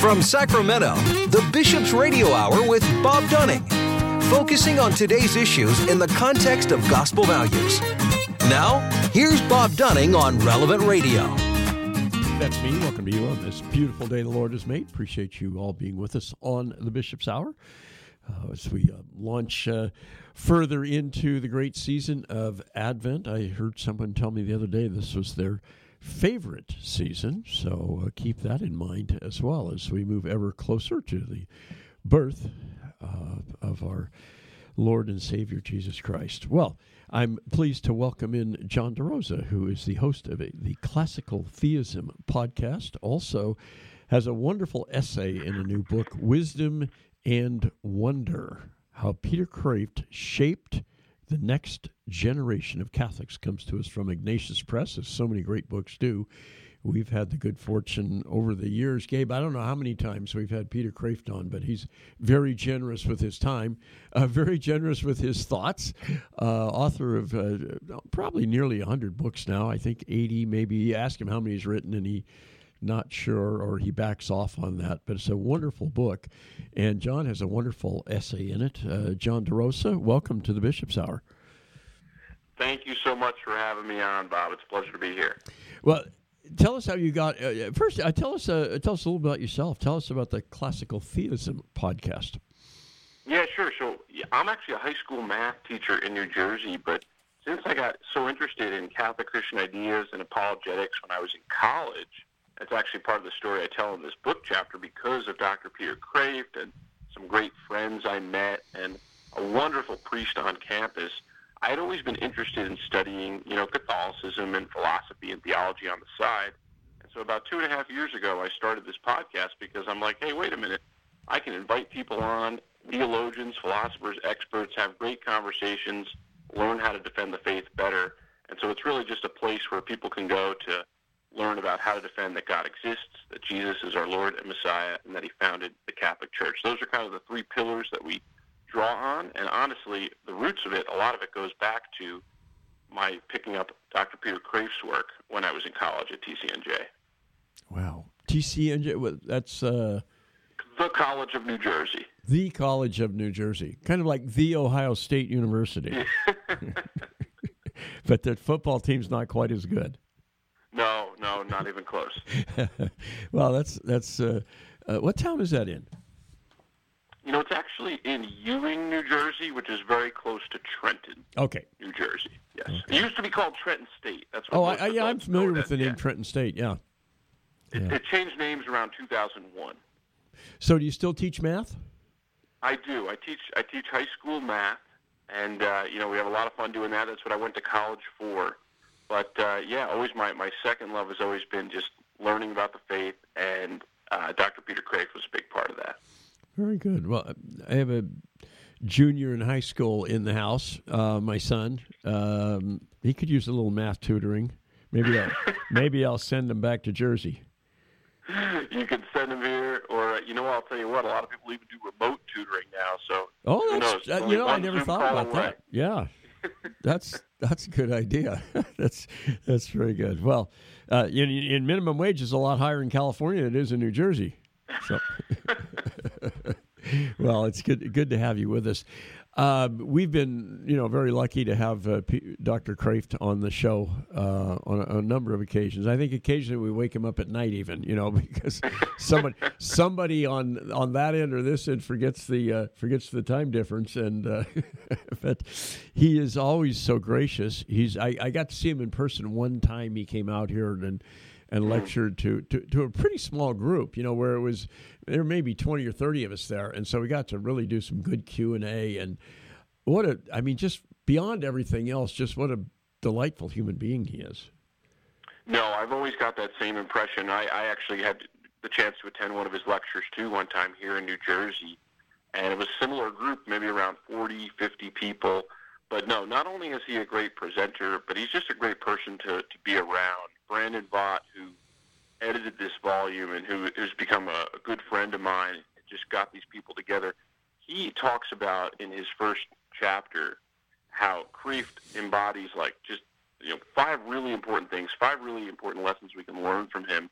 From Sacramento, the Bishop's Radio Hour with Bob Dunning, focusing on today's issues in the context of gospel values. Now, here's Bob Dunning on Relevant Radio. That's me. Welcome to you on this beautiful day the Lord has made. Appreciate you all being with us on the Bishop's Hour as we launch further into the great season of Advent. I heard someone tell me the other day this was their favorite season, so keep that in mind as well as we move ever closer to the birth of our Lord and Savior Jesus Christ. Well, I'm pleased to welcome in John DeRosa, who is the host of the Classical Theism podcast, also has a wonderful essay in a new book, Wisdom and Wonder, How Peter Kreeft Shaped the Next Generation of Catholics. Comes to us from Ignatius Press, as so many great books do. We've had the good fortune over the years, Gabe, I don't know how many times we've had Peter Kreeft on, but he's very generous with his time, very generous with his thoughts, author of probably nearly 100 books now, I think 80 maybe. You ask him how many he's written, and he's not sure, or he backs off on that, but it's a wonderful book, and John has a wonderful essay in it. John DeRosa, welcome to the Bishop's Hour. Thank you so much for having me on, Bob. It's a pleasure to be here. Well, tell us how you got. First, tell us a little about yourself. Tell us about the Classical Theism podcast. Yeah, sure. So I'm actually a high school math teacher in New Jersey, but since I got so interested in Catholic Christian ideas and apologetics when I was in college, it's actually part of the story I tell in this book chapter because of Dr. Peter Kreeft and some great friends I met and a wonderful priest on campus. I had always been interested in studying, Catholicism and philosophy and theology on the side. And so about 2.5 years ago, I started this podcast because I'm like, hey, wait a minute. I can invite people on, theologians, philosophers, experts, have great conversations, learn how to defend the faith better. And so it's really just a place where people can go to learn about how to defend that God exists, that Jesus is our Lord and Messiah, and that he founded the Catholic Church. Those are kind of the three pillars that we draw on, and honestly, the roots of it, a lot of it goes back to my picking up Dr. Peter Kreeft's work when I was in college at TCNJ. Wow. TCNJ, that's... The College of New Jersey. The College of New Jersey. Kind of like the Ohio State University. But the football team's not quite as good. No, not even close. Well, that's what town is that in? It's actually in Ewing, New Jersey, which is very close to Trenton. Okay. New Jersey, yes. Okay. It used to be called Trenton State. That's what. Oh, I'm familiar with the name Trenton State. Yeah. It changed names around 2001. So, do you still teach math? I do. I teach high school math, and we have a lot of fun doing that. That's what I went to college for. But always my second love has always been just learning about the faith, and Dr. Peter Kreeft was a big part of that. Very good. Well, I have a junior in high school in the house, my son. He could use a little math tutoring. Maybe I'll send him back to Jersey. You can send him here, or I'll tell you what, a lot of people even do remote tutoring now. So who knows? I never thought about that. Yeah, that's a good idea. That's very good. Well, in minimum wage is a lot higher in California than it is in New Jersey. So, well, it's good to have you with us. We've been, very lucky to have Dr. Kreeft on the show on a number of occasions. I think occasionally we wake him up at night, even, because somebody on that end or this end forgets the time difference, and but he is always so gracious. I got to see him in person one time. He came out here and lectured to a pretty small group, where there may be 20 or 30 of us there. And so we got to really do some good Q&A. And just beyond everything else, just what a delightful human being he is. No, I've always got that same impression. I actually had the chance to attend one of his lectures, too, one time here in New Jersey. And it was a similar group, maybe around 40, 50 people. But no, not only is he a great presenter, but he's just a great person to be around. Brandon Vaught, who edited this volume and who has become a good friend of mine, just got these people together. He talks about in his first chapter how Kreeft embodies 5 really important things, 5 really important lessons we can learn from him.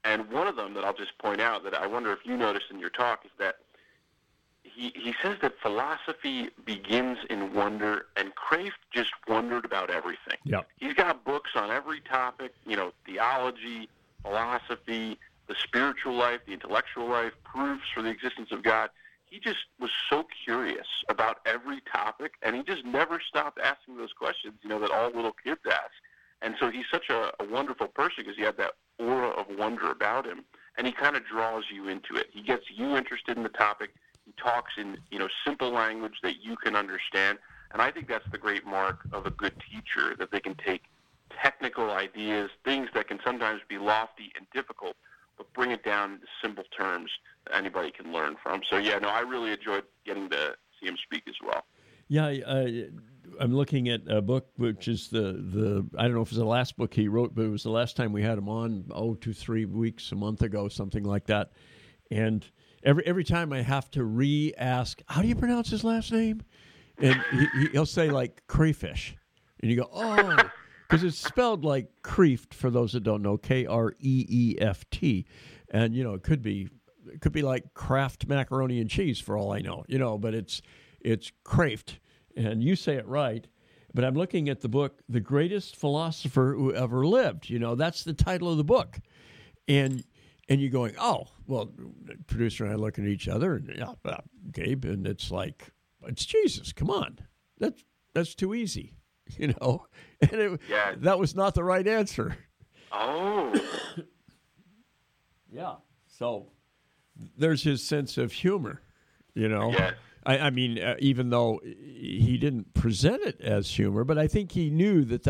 And one of them that I'll just point out that I wonder if you noticed in your talk is that he says that philosophy begins in wonder, and Kreeft just wondered about everything. Yep. He's got books on every topic, theology, philosophy, the spiritual life, the intellectual life, proofs for the existence of God. He just was so curious about every topic, and he just never stopped asking those questions, that all little kids ask. And so he's such a wonderful person because he had that aura of wonder about him, and he kind of draws you into it. He gets you interested in the topic. He talks in, simple language that you can understand. And I think that's the great mark of a good teacher, that they can take technical ideas, things that can sometimes be lofty and difficult, but bring it down into simple terms that anybody can learn from. So, I really enjoyed getting to see him speak as well. Yeah, I'm looking at a book, which is the I don't know if it's the last book he wrote, but it was the last time we had him on, 2-3 weeks, a month ago, something like that. And every time I have to re-ask, how do you pronounce his last name? And he'll say, like, crayfish. And you go, oh, because it's spelled like Kreeft, for those that don't know, Kreeft. And, it could be like Kraft macaroni and cheese for all I know, but it's Kreeft. And you say it right. But I'm looking at the book, The Greatest Philosopher Who Ever Lived. That's the title of the book. And you're going, oh, well, the producer and I looking at each other, and Gabe, and it's like, it's Jesus. Come on, that's too easy, And that was not the right answer. Oh, yeah. So there's his sense of humor, Yes. I mean, even though he didn't present it as humor, but I think he knew that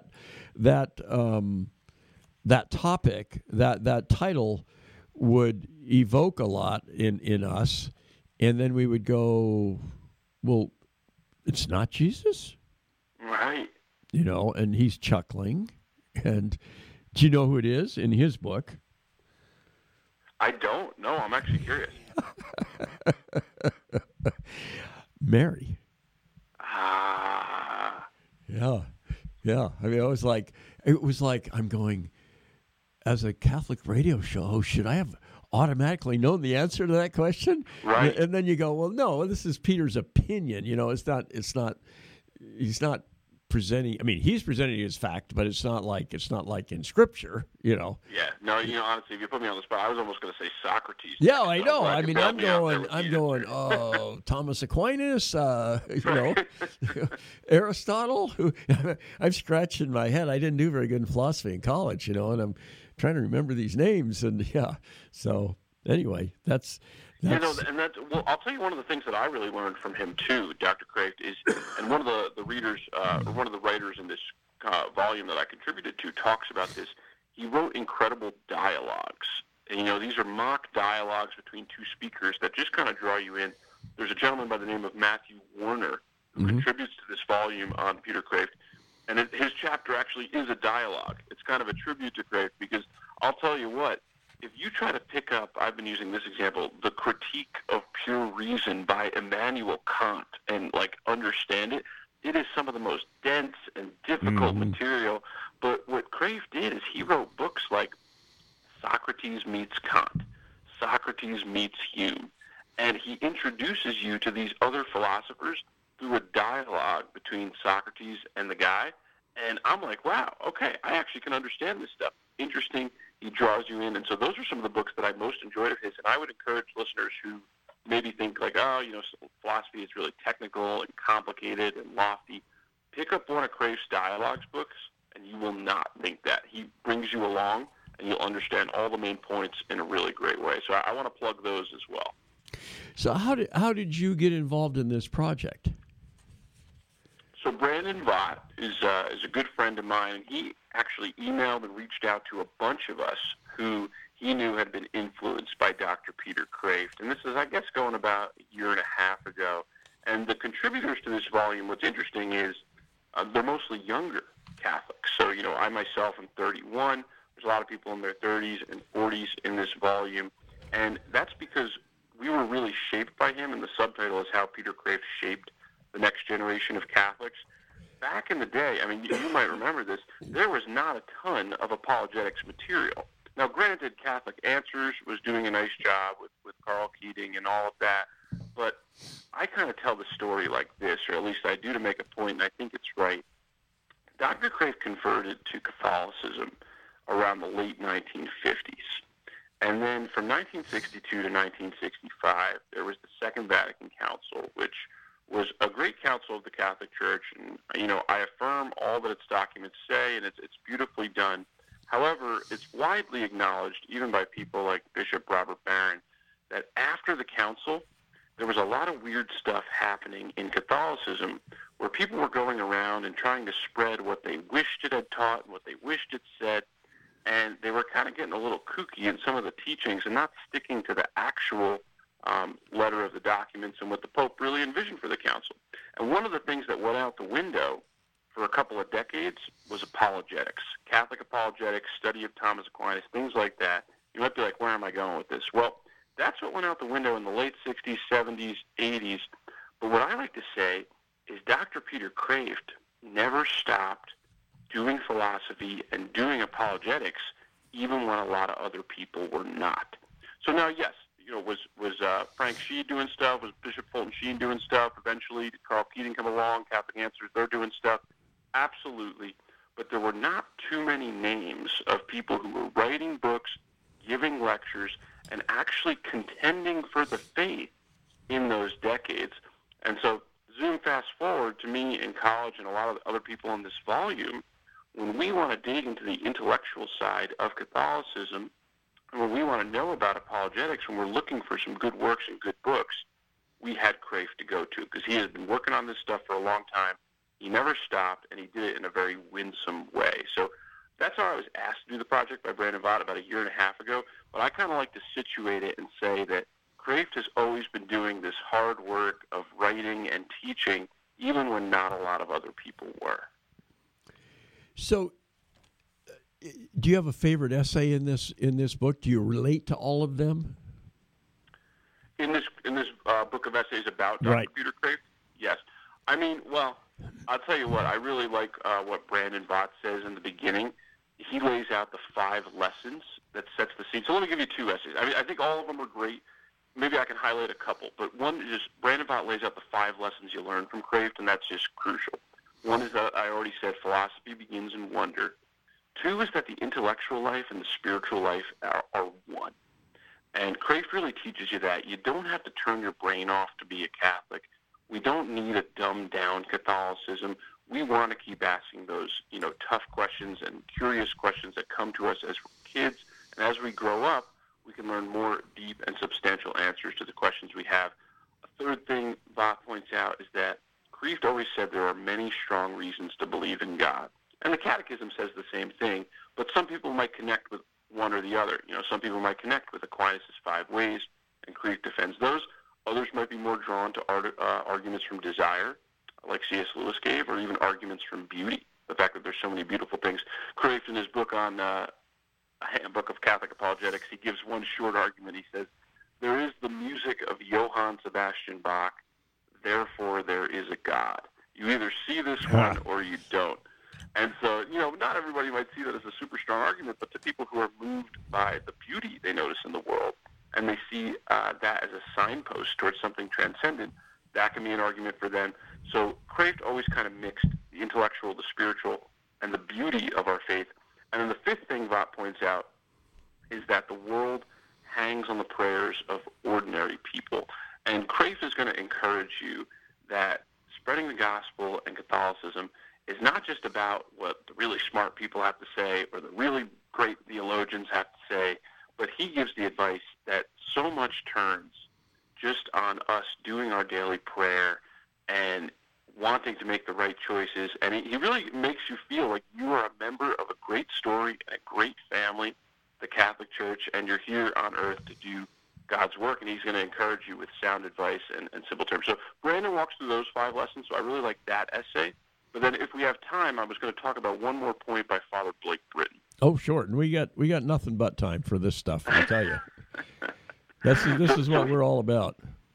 topic, that title would evoke a lot in us, and then we would go, well, it's not Jesus? Right. And he's chuckling. And do you know who it is in his book? I don't. No, I'm actually curious. Mary. Ah. Yeah. I mean, it was like I'm going, as a Catholic radio show, should I have automatically known the answer to that question? Right. And then you go, well, no, this is Peter's opinion. It's not. He's not presenting. I mean, he's presenting his fact, but it's not like in Scripture. Yeah. No. Honestly, if you put me on the spot, I was almost going to say Socrates. Yeah, I know. I mean, I'm going. Oh, Thomas Aquinas. Aristotle. I'm scratching my head. I didn't do very good in philosophy in college, and I'm trying to remember these names. And yeah. So anyway, that's. Well, I'll tell you one of the things that I really learned from him too, Dr. Kreeft, is, and one of the readers, or one of the writers in this volume that I contributed to talks about this. He wrote incredible dialogues. And, these are mock dialogues between two speakers that just kind of draw you in. There's a gentleman by the name of Matthew Warner who contributes to this volume on Peter Kreeft, and his chapter actually is a dialogue. It's kind of a tribute to Kreeft, because I'll tell you what, if you try to pick up, I've been using this example, the Critique of Pure Reason by Immanuel Kant, and understand it, it is some of the most dense and difficult material. But what Kreeft did is he wrote books like Socrates Meets Kant, Socrates Meets Hume, and he introduces you to these other philosophers through a dialogue between Socrates and the guy. And I'm like, wow, okay, I actually can understand this stuff. Interesting. He draws you in. And so those are some of the books that I most enjoyed of his. And I would encourage listeners who maybe think philosophy is really technical and complicated and lofty. Pick up one of Kreeft's dialogues books, and you will not think that. He brings you along, and you'll understand all the main points in a really great way. So I want to plug those as well. So how did you get involved in this project? So Brandon Vaught is a good friend of mine, and he actually emailed and reached out to a bunch of us who he knew had been influenced by Dr. Peter Kreeft. And this is, I guess, going about a year and a half ago. And the contributors to this volume, what's interesting is they're mostly younger Catholics. So, I myself am 31. There's a lot of people in their 30s and 40s in this volume. And that's because we were really shaped by him, and the subtitle is How Peter Kreeft Shaped the Next Generation of Catholics. Back in the day, I mean, you might remember this, there was not a ton of apologetics material. Now, granted, Catholic Answers was doing a nice job with Carl Keating and all of that, but I kind of tell the story like this, or at least I do to make a point, and I think it's right. Dr. Kreeft converted to Catholicism around the late 1950s. And then from 1962 to 1965, there was the Second Vatican Council, which was a great council of the Catholic Church. And, I affirm all that its documents say, and it's beautifully done. However, it's widely acknowledged, even by people like Bishop Robert Barron, that after the council, there was a lot of weird stuff happening in Catholicism where people were going around and trying to spread what they wished it had taught and what they wished it said, and they were kind of getting a little kooky in some of the teachings and not sticking to the actual letter of the documents and what the Pope really envisioned for the council. And one of the things that went out the window for a couple of decades was apologetics, Catholic apologetics, study of Thomas Aquinas, things like that. You might be like, where am I going with this? Well, that's what went out the window in the late 60s, 70s, 80s. But what I like to say is Dr. Peter Kreeft never stopped doing philosophy and doing apologetics, even when a lot of other people were not. So now, yes, was Frank Shee doing stuff? Was Bishop Fulton Sheen doing stuff? Eventually, did Carl Keating come along? Catholic Answers, they're doing stuff. Absolutely. But there were not too many names of people who were writing books, giving lectures, and actually contending for the faith in those decades. And so zoom fast forward to me in college and a lot of other people in this volume, when we want to dig into the intellectual side of Catholicism, and when we want to know about apologetics, when we're looking for some good works and good books, we had Kreeft to go to because he has been working on this stuff for a long time. He never stopped, and he did it in a very winsome way. So that's how I was asked to do the project by Brandon Vaught about a year and a half ago. But I kind of like to situate it and say that Kreeft has always been doing this hard work of writing and teaching, even when not a lot of other people were. So, do you have a favorite essay in this book? Do you relate to all of them? In this book of essays about Dr. Right. Peter Kreeft? Yes. I mean, well, I'll tell you what. I really like what Brandon Vaught says in the beginning. He lays out the 5 lessons that sets the scene. So let me give you 2 essays. I mean, I think all of them are great. Maybe I can highlight a couple. But one is Brandon Vaught lays out the 5 lessons you learn from Kreeft, and that's just crucial. One is that I already said philosophy begins in wonder. 2 is that the intellectual life and the spiritual life are one. And Kreeft really teaches you that. You don't have to turn your brain off to be a Catholic. We don't need a dumbed-down Catholicism. We want to keep asking those, tough questions and curious questions that come to us as kids. And as we grow up, we can learn more deep and substantial answers to the questions we have. A third thing Vaught points out is that Kreeft always said there are many strong reasons to believe in God. And the Catechism says the same thing, but some people might connect with one or the other. Some people might connect with Aquinas' 5 ways, and Kreeft defends those. Others might be more drawn to arguments from desire, like C.S. Lewis gave, or even arguments from beauty, the fact that there's so many beautiful things. Kreeft, in his book on A Handbook of Catholic Apologetics, he gives one short argument. He says, there is the music of Johann Sebastian Bach, therefore there is a God. You either see this one or you don't. And so, not everybody might see that as a super strong argument, but to people who are moved by the beauty they notice in the world, and they see that as a signpost towards something transcendent, that can be an argument for them. So Kreeft always kind of mixed the intellectual, the spiritual, and the beauty of our faith. And then the 5th thing Vaught points out is that the world hangs on the prayers of ordinary people. And Kreeft is going to encourage you that spreading the gospel and Catholicism is not just about what the really smart people have to say or the really great theologians have to say, but he gives the advice that so much turns just on us doing our daily prayer and wanting to make the right choices. And he really makes you feel like you are a member of a great story and a great family, the Catholic Church, and you're here on earth to do God's work, and he's going to encourage you with sound advice and simple terms. So Brandon walks through those 5 lessons, so I really like that essay. But then if we have time, I was going to talk about one more point by Father Blake Britton. Oh, sure. And we got nothing but time for this stuff, I'll tell you. This is what we're all about.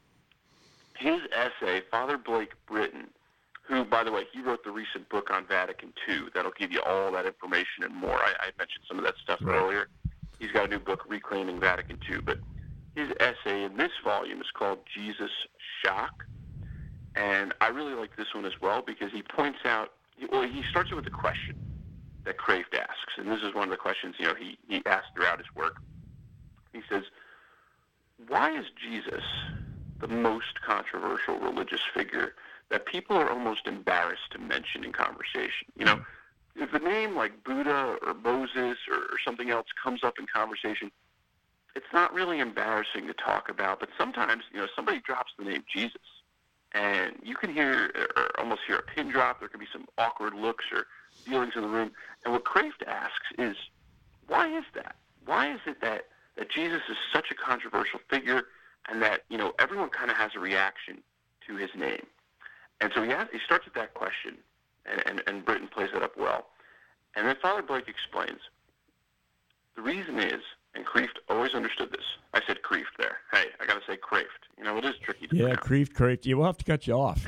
His essay, Father Blake Britton, who, by the way, he wrote the recent book on Vatican II. That'll give you all that information and more. I mentioned some of that stuff earlier. he's got a new book, Reclaiming Vatican II. But his essay in this volume is called Jesus Shock. And I really like this one as well because he points out, he starts it with a question that Kraft asks. And this is one of the questions, he asks throughout his work. He says, why is Jesus the most controversial religious figure that people are almost embarrassed to mention in conversation? If a name like Buddha or Moses or something else comes up in conversation, it's not really embarrassing to talk about, but sometimes, somebody drops the name Jesus, and you can hear or almost hear a pin drop. There can be some awkward looks or feelings in the room. And what Kraft asks is, why is that? Why is it that Jesus is such a controversial figure and that, everyone kind of has a reaction to his name? And so he starts with that question, and Britton plays that up well. And then Father Blake explains, the reason is, and Kreeft always understood this. I said Kreeft there. Hey, I got to say Kreeft. It is tricky to pronounce. Kreeft. You will have to cut you off.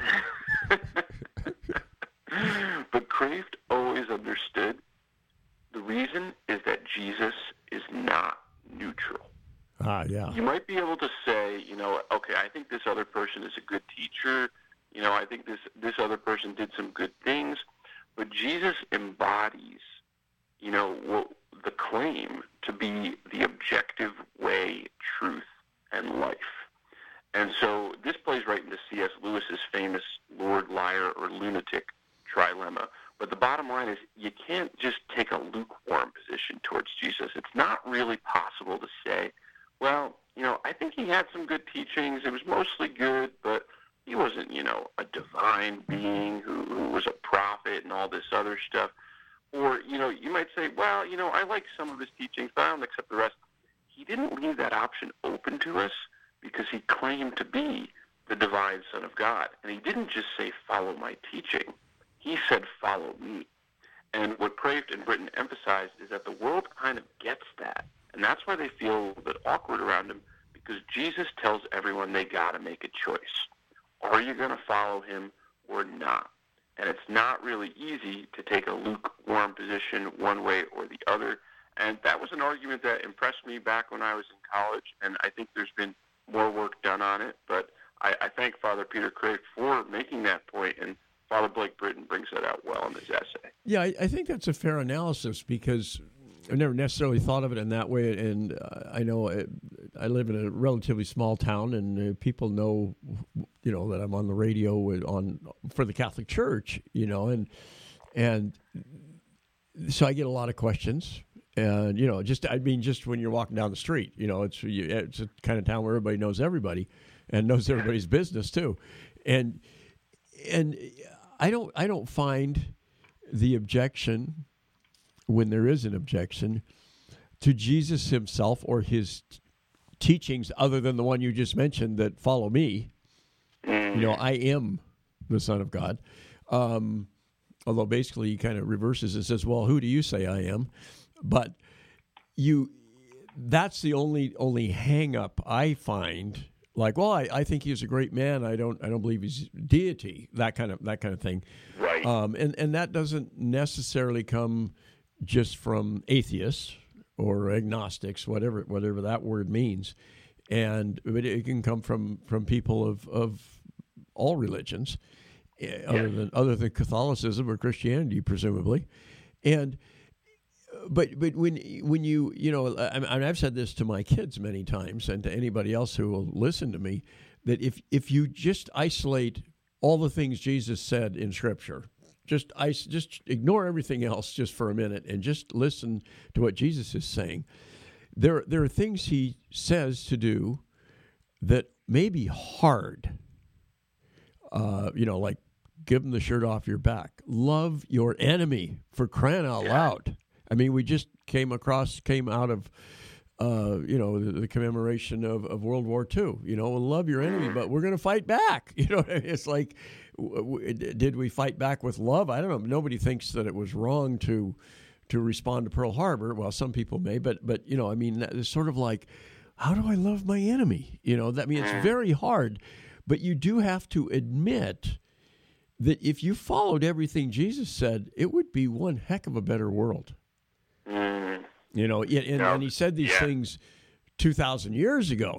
But Kreeft always understood the reason is that Jesus is not neutral. Yeah. You might be able to say, okay, I think this other person is a good teacher. I think this other person did some good things. But Jesus embodies, the claim to be the objective way, truth, and life. And so this plays right into C.S. Lewis's famous Lord, Liar, or Lunatic trilemma. But the bottom line is you can't just take a lukewarm position towards Jesus. It's not really possible to say, well, I think he had some good teachings. It was mostly good, but he wasn't, a divine being who was a prophet and all this other stuff. Or, you might say, well, I like some of his teachings, but I don't accept the rest. He didn't leave that option open to us because he claimed to be the divine Son of God. And he didn't just say, follow my teaching. He said, follow me. And what Kraft and Britton emphasized is that the world kind of gets that. And that's why they feel a little bit awkward around him, because Jesus tells everyone they got to make a choice. Are you going to follow him or not? And it's not really easy to take a lukewarm position one way or the other. And that was an argument that impressed me back when I was in college, and I think there's been more work done on it. But I thank Father Peter Kraft for making that point, and Father Blake Britton brings that out well in his essay. Yeah, I think that's a fair analysis because I've never necessarily thought of it in that way. And I know I live in a relatively small town, and people know, that I'm on the radio for the Catholic Church, and so I get a lot of questions. And, just when you're walking down the street, it's a kind of town where everybody knows everybody and knows everybody's business too. And I don't find the objection, when there is an objection, to Jesus himself or his teachings other than the one you just mentioned, that follow me. I am the Son of God. Although basically he kind of reverses and says, well, who do you say I am? But that's the only hang up I find. Like, well, I think he's a great man. I don't believe he's deity. That kind of thing. Right. And that doesn't necessarily come just from atheists or agnostics, whatever that word means, but it can come from people of all religions, other than Catholicism or Christianity, presumably, But when you I've said this to my kids many times, and to anybody else who will listen to me, that if you just isolate all the things Jesus said in Scripture, just ignore everything else just for a minute and just listen to what Jesus is saying. There are things he says to do that may be hard. Like give them the shirt off your back. Love your enemy, for crying out loud. I mean, we just came out of, the commemoration of World War II. Love your enemy, but we're going to fight back. It's like, did we fight back with love? I don't know. Nobody thinks that it was wrong to respond to Pearl Harbor. Well, some people may, but it's sort of like, how do I love my enemy? It's very hard, but you do have to admit that if you followed everything Jesus said, it would be one heck of a better world. You know, and he said these things 2,000 years ago.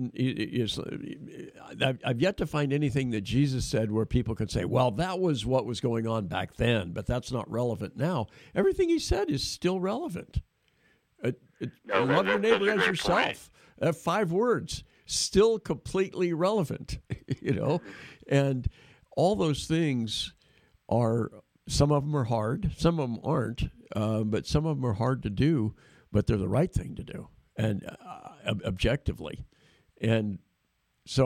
I've yet to find anything that Jesus said where people could say, well, that was what was going on back then, but that's not relevant now. Everything he said is still relevant. Love your neighbor as yourself. 5 words, still completely relevant, you know? And all those things some of them are hard, some of them aren't, but some of them are hard to do, but they're the right thing to do. And objectively, and so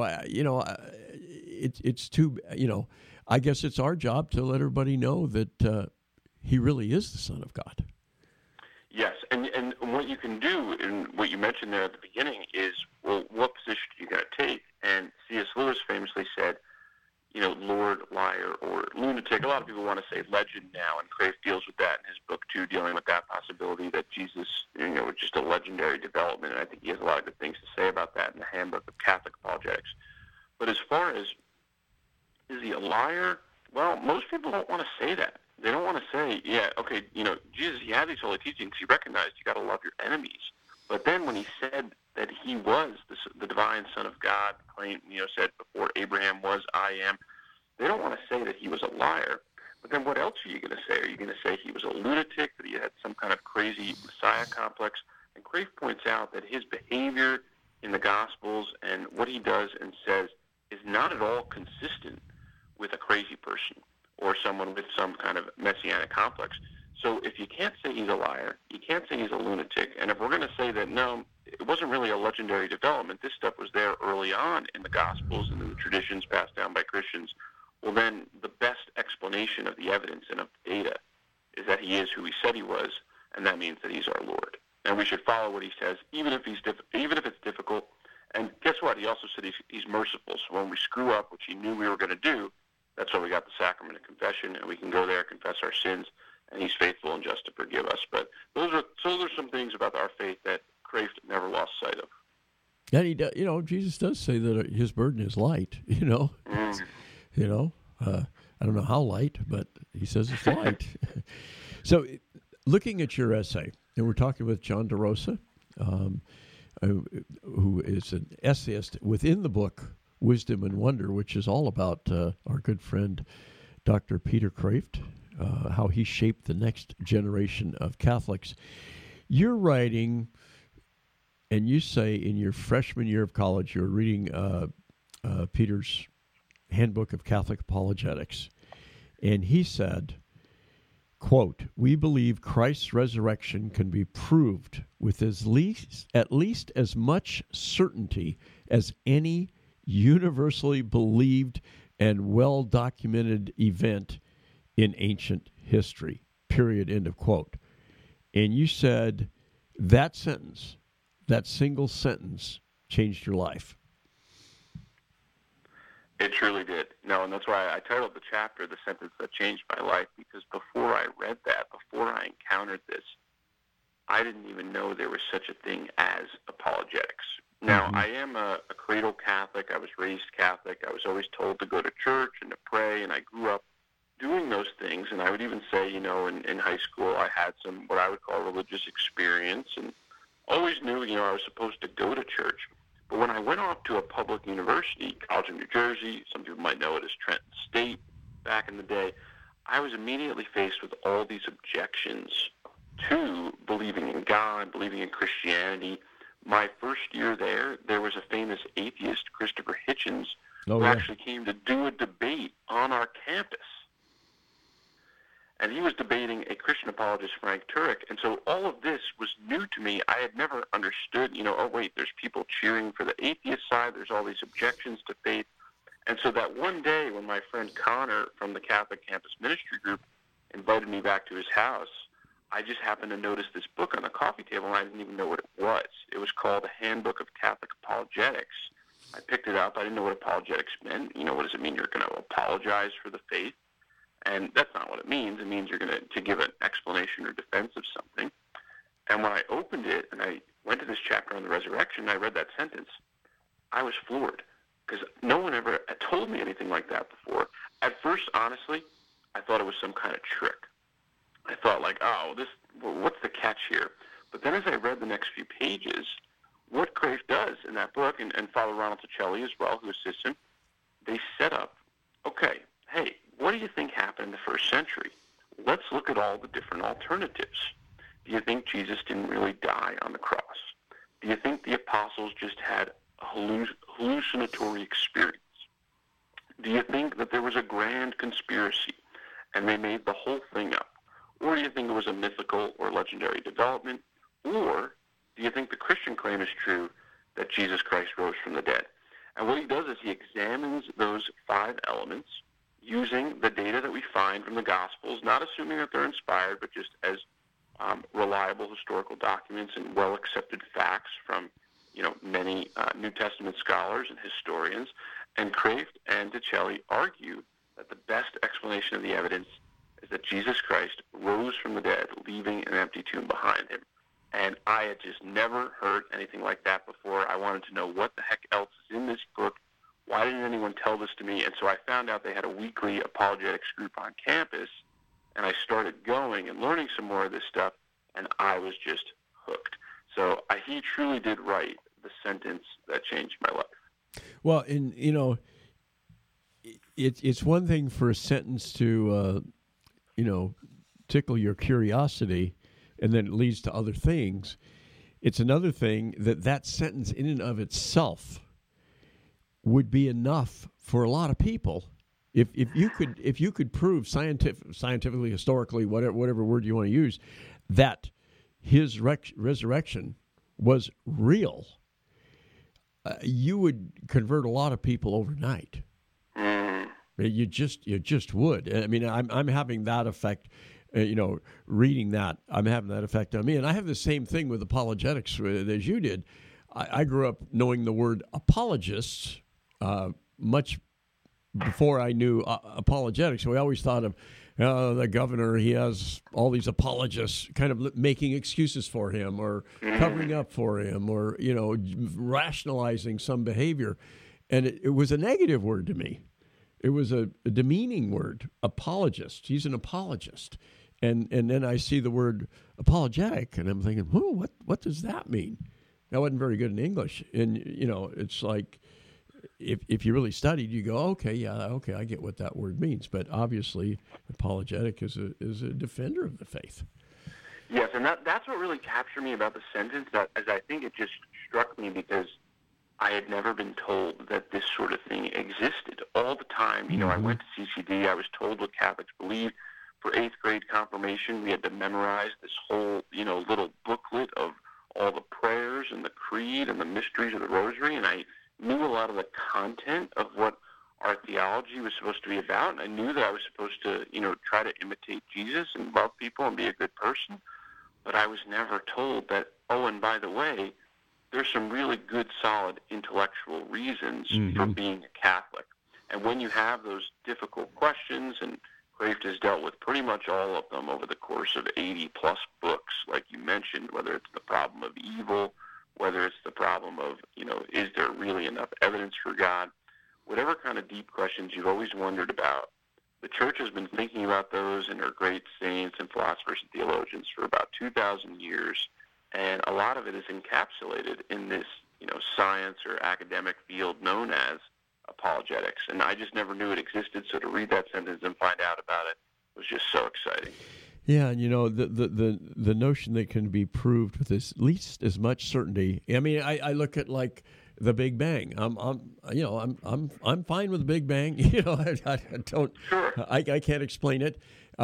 it's too. I guess it's our job to let everybody know that he really is the Son of God. Yes, and what you can do, and what you mentioned there at the beginning, is, well, what position are you going to take? And C.S. Lewis famously said, Lord, liar, or lunatic. A lot of people want to say legend now, and Kreeft deals with that in his book, too, dealing with that possibility that Jesus, was just a legendary development, and I think he has a lot of good things to say about that in the Handbook of Catholic Apologetics. But as far as, is he a liar? Well, most people don't want to say that. They don't want to say, Jesus, he had these holy teachings. He recognized you got to love your enemies. But then when he said that he was the divine Son of God, claimed, said before Abraham was, I am, they don't want to say that he was a liar. But then what else are you going to say? Are you going to say he was a lunatic, that he had some kind of crazy Messiah complex? And Kreeft points out that his behavior in the Gospels and what he does and says is not at all consistent with a crazy person or someone with some kind of messianic complex. So if you can't say he's a liar, you can't say he's a lunatic. And if we're going to say that, no, it wasn't really a legendary development, this stuff was there early on in the Gospels and in the traditions passed down by Christians, well, then the best explanation of the evidence and of the data is that he is who he said he was, and that means that he's our Lord. And we should follow what he says, even if it's difficult. And guess what? He also said he's merciful. So when we screw up, which he knew we were going to do, that's why we got the sacrament of confession, and we can go there, confess our sins, and he's faithful and just to forgive us. But those are some things about our faith that Kreeft never lost sight of. And he does, Jesus does say that his burden is light. I don't know how light, but he says it's light. So, looking at your essay, and we're talking with John DeRosa, who is an essayist within the book Wisdom and Wonder, which is all about our good friend Dr. Peter Kreeft, how he shaped the next generation of Catholics. You're writing, and you say in your freshman year of college, you're reading Peter's Handbook of Catholic Apologetics, and he said, quote, "We believe Christ's resurrection can be proved with at least as much certainty as any universally believed and well-documented event in ancient history," period, end of quote. And you said that sentence, that single sentence, changed your life. It truly did. No, and that's why I titled the chapter "The Sentence That Changed My Life," because before I read that, before I encountered this, I didn't even know there was such a thing as apologetics. Now, I am a cradle Catholic. I was raised Catholic. I was always told to go to church and to pray, and I grew up doing those things. And I would even say, in high school, I had some what I would call religious experience, and always knew, I was supposed to go to church. But when I went off to a public university, College of New Jersey, some people might know it as Trenton State back in the day, I was immediately faced with all these objections to believing in God, believing in Christianity. My first year there was a famous atheist, Christopher Hitchens, who actually came to do a debate on our campus. And he was debating a Christian apologist, Frank Turek. And so all of this was new to me. I had never understood, there's people cheering for the atheist side. There's all these objections to faith. And so that one day when my friend Connor from the Catholic Campus Ministry Group invited me back to his house, I just happened to notice this book on the coffee table, and I didn't even know what it was. It was called The Handbook of Catholic Apologetics. I picked it up. I didn't know what apologetics meant. What does it mean? You're going to apologize for the faith. And that's not what it means. It means you're going to give an explanation or defense of something. And when I opened it and I went to this chapter on the resurrection, and I read that sentence, I was floored because no one ever had told me anything like that before. At first, honestly, I thought it was some kind of trick. I thought what's the catch here? But then as I read the next few pages, what Kreeft does in that book, and Father Ronald Tichelli as well, who assists him, they set up, okay, hey, what do you think happened in the first century? Let's look at all the different alternatives. Do you think Jesus didn't really die on the cross? Do you think the apostles just had a hallucinatory experience? Do you think that there was a grand conspiracy and they made the whole thing up? Or do you think it was a mythical or legendary development? Or do you think the Christian claim is true that Jesus Christ rose from the dead? And what he does is he examines those 5 elements using the data that we find from the Gospels, not assuming that they're inspired, but just as reliable historical documents and well-accepted facts from many New Testament scholars and historians. And Kreeft and Tichelli argue that the best explanation of the evidence is that Jesus Christ rose from the dead, leaving an empty tomb behind him. And I had just never heard anything like that before. I wanted to know what the heck else is in this book. Why didn't anyone tell this to me? And so I found out they had a weekly apologetics group on campus, and I started going and learning some more of this stuff, and I was just hooked. So he truly did write the sentence that changed my life. Well, and it's one thing for a sentence to tickle your curiosity, and then it leads to other things. It's another thing that sentence in and of itself would be enough for a lot of people. If you could prove scientifically, historically, whatever word you want to use, that his resurrection was real, you would convert a lot of people overnight. You just would. I mean, I'm having that effect. Reading that, I'm having that effect on me, and I have the same thing with apologetics as you did. I grew up knowing the word apologists much before I knew apologetics. So we always thought of the governor. He has all these apologists kind of making excuses for him or covering up for him or, rationalizing some behavior. And it was a negative word to me. It was a demeaning word, apologist. He's an apologist. And then I see the word apologetic, and I'm thinking, whoa, what does that mean? I wasn't very good in English. And, it's like, if you really studied, you go, okay, I get what that word means. But obviously, apologetic is a defender of the faith. Yes, and that's what really captured me about the sentence, as I think it just struck me because I had never been told that this sort of thing existed. All the time, I went to CCD, I was told what Catholics believe. For 8th grade confirmation, we had to memorize this whole, little booklet of all the prayers and the creed and the mysteries of the rosary, and I knew a lot of the content of what our theology was supposed to be about, and I knew that I was supposed to, try to imitate Jesus and love people and be a good person, but I was never told that, and by the way, there's some really good, solid intellectual reasons for being a Catholic. And when you have those difficult questions, and Kreeft has dealt with pretty much all of them over the course of 80-plus books, like you mentioned, whether it's the problem of evil, whether it's the problem of, is there really enough evidence for God? Whatever kind of deep questions you've always wondered about, the Church has been thinking about those and her great saints and philosophers and theologians for about 2,000 years, and a lot of it is encapsulated in this, science or academic field known as apologetics. And I just never knew it existed, so to read that sentence and find out about it was just so exciting. Yeah, and the notion that can be proved with at least as much certainty. I mean, I look at like the Big Bang. I'm fine with the Big Bang. I don't. Sure. I can't explain it.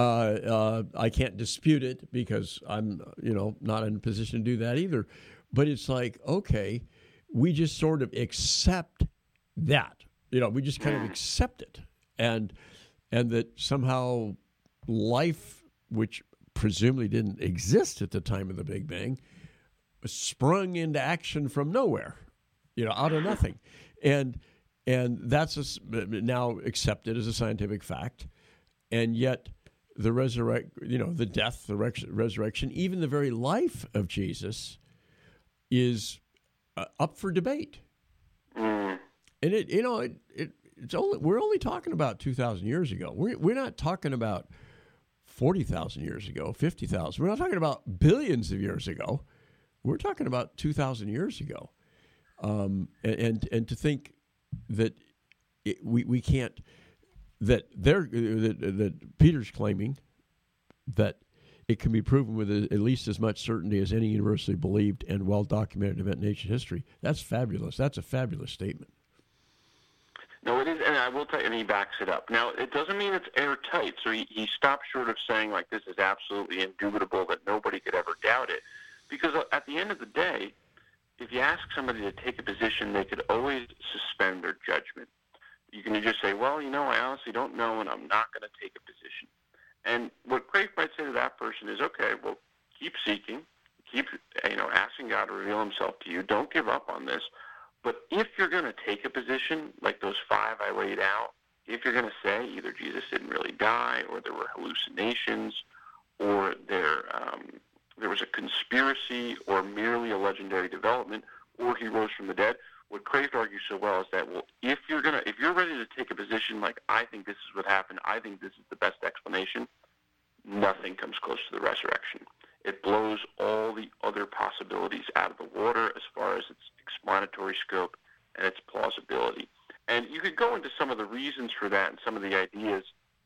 I can't dispute it because I'm not in a position to do that either. But it's like, okay, we just sort of accept that. We just kind of accept it, and that somehow life, which presumably didn't exist at the time of the Big Bang, sprung into action from nowhere, out of nothing. And that's now accepted as a scientific fact. And yet the the death, the resurrection, even the very life of Jesus is up for debate. And we're only talking about 2,000 years ago. We're not talking about 40,000 years ago, 50,000. We're not talking about billions of years ago. We're talking about 2,000 years ago. And to think that we can't, that Peter's claiming that it can be proven with at least as much certainty as any universally believed and well-documented event in ancient history. That's fabulous. That's a fabulous statement. No, it is, and I will tell you, and he backs it up. Now, it doesn't mean it's airtight, so he stops short of saying, like, this is absolutely indubitable, that nobody could ever doubt it. Because at the end of the day, if you ask somebody to take a position, they could always suspend their judgment. You can just say, well, I honestly don't know, and I'm not going to take a position. And what Craig might say to that person is, okay, well, keep seeking, keep asking God to reveal himself to you. Don't give up on this. But if you're going to take a position like those 5 I laid out, if you're going to say either Jesus didn't really die, or there were hallucinations, or there was a conspiracy, or merely a legendary development, or he rose from the dead, what Kraft argues so well is that, well, if you're ready to take a position like, I think this is what happened, I think this is the best explanation, nothing comes close to the resurrection. It blows all the other possibilities out of the water as far as its explanatory scope and its plausibility. And you could go into some of the reasons for that and some of the ideas,